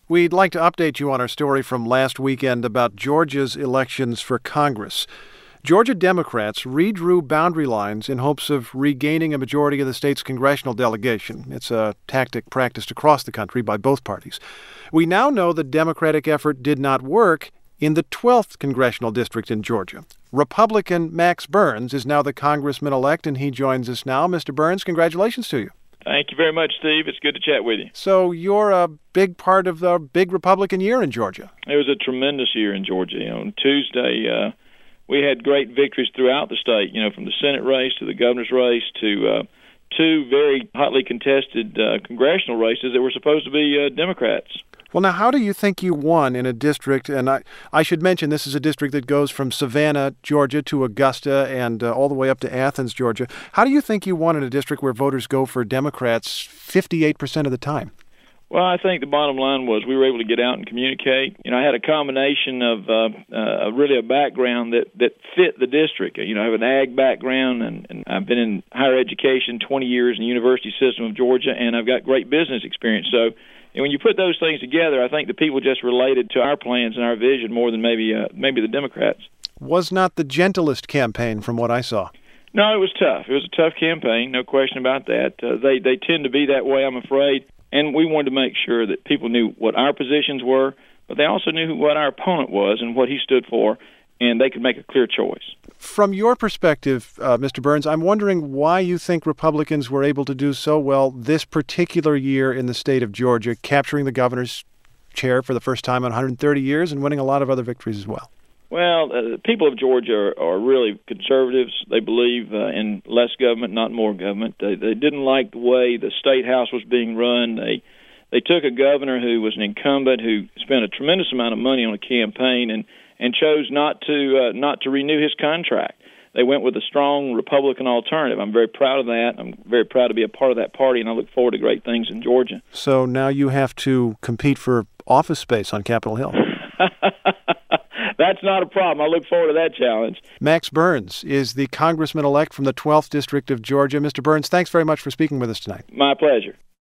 We'd like to update you on our story from last weekend about Georgia's elections for Congress. Georgia Democrats redrew boundary lines in hopes of regaining a majority of the state's congressional delegation. It's a tactic practiced across the country by both parties. We now know the Democratic effort did not work in the 12th congressional district in Georgia. Republican Max Burns is now the congressman-elect, and he joins us now. Mr. Burns, congratulations to you. Thank you very much, Steve. It's good to chat with you. So you're a big part of the big Republican year in Georgia. It was a tremendous year in Georgia. On Tuesday, we had great victories throughout the state, from the Senate race to the governor's race to two very hotly contested congressional races that were supposed to be Democrats. Well, now, how do you think you won in a district, and I should mention this is a district that goes from Savannah, Georgia, to Augusta and all the way up to Athens, Georgia. How do you think you won in a district where voters go for Democrats 58% of the time? Well, I think the bottom line was we were able to get out and communicate. I had a combination of really a background that fit the district. I have an ag background, and I've been in higher education 20 years in the university system of Georgia, and I've got great business experience. So when you put those things together, I think the people just related to our plans and our vision more than maybe the Democrats. Was not the gentlest campaign from what I saw. No, it was tough. It was a tough campaign, no question about that. They tend to be that way, I'm afraid. And we wanted to make sure that people knew what our positions were, but they also knew what our opponent was and what he stood for, and they could make a clear choice. From your perspective, Mr. Burns, I'm wondering why you think Republicans were able to do so well this particular year in the state of Georgia, capturing the governor's chair for the first time in 130 years and winning a lot of other victories as well. Well, the people of Georgia are really conservatives. They believe in less government, not more government. They didn't like the way the state house was being run. They took a governor who was an incumbent who spent a tremendous amount of money on a campaign and chose not to renew his contract. They went with a strong Republican alternative. I'm very proud of that. I'm very proud to be a part of that party, and I look forward to great things in Georgia. So now you have to compete for office space on Capitol Hill. That's not a problem. I look forward to that challenge. Max Burns is the congressman-elect from the 12th District of Georgia. Mr. Burns, thanks very much for speaking with us tonight. My pleasure.